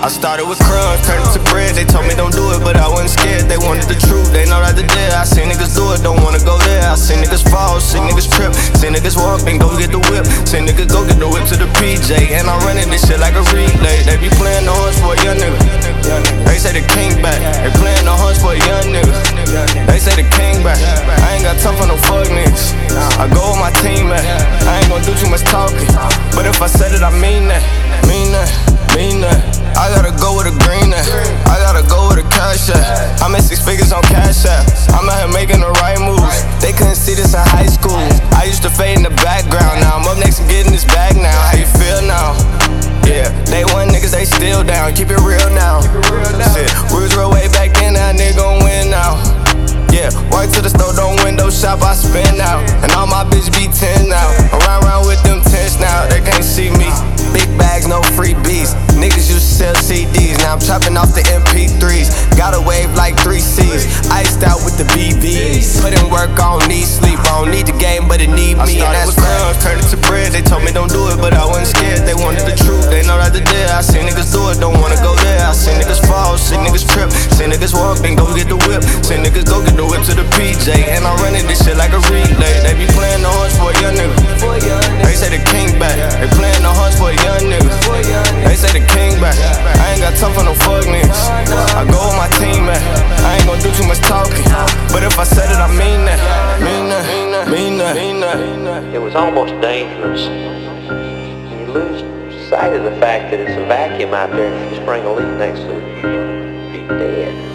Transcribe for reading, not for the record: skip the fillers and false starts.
started with crumbs, turned it to bread. They told me don't do it, but I wasn't scared. They wanted the truth, they know that they did. I seen niggas do it, don't wanna go there. I seen niggas fall, seen niggas trip, seen niggas walk, then go get the whip. Seen niggas go get the whip to the PJ, and I'm running this shit like a relay. They be playing the horns for a young nigga. They say the king back. They playing the horns for a young nigga. They say the king back. I ain't got time for no fuck niggas. I go with my team, man. I ain't gon' do too much talking, but if I said it, I mean that. Mean that, mean that. I gotta go with a green that. I gotta go with a cash app. I'm at 6 figures on cash app. I'm out here making the right moves. They couldn't see this in high school. I used to fade in the background. Now I'm up next and getting this bag now. How you feel now? Yeah, they want niggas, they still down. Keep it real now. Shit, we was real way back then, now nigga gon' win now. Yeah, walk to the store, don't window shop, I spin out. And all my bitches be 10 now. I'm round with them tents now, they can't see me. Big bags, no freebies. Niggas used to sell CDs, now I'm chopping off the MP3s. Got a wave like 3 C's, iced out with the BBs. Put in work, I don't need sleep. I don't need the game, but it need me, and that's crumbs, turned it to bread. They told me don't do it, but I wasn't scared. They wanted the truth, they know that they did. I seen niggas do it, don't wanna go there. I seen niggas fall, seen niggas trip, seen niggas walk, then go get the whip. Seen niggas go get the whip to the PJ, and I'm running this shit like a relay. They be playing the horns for a young nigga. They say the king back. They playing the horns for a young nigga. They say the king back. I ain't got time for no fuck niggas. I go with my team, man. I ain't gon' do too much talking, but if I said it, I mean that. Mean that, mean that, mean that. It was almost dangerous. You lose sight of the fact that it's a vacuum out there, and if you spring a leak next to it, you're gonna be dead.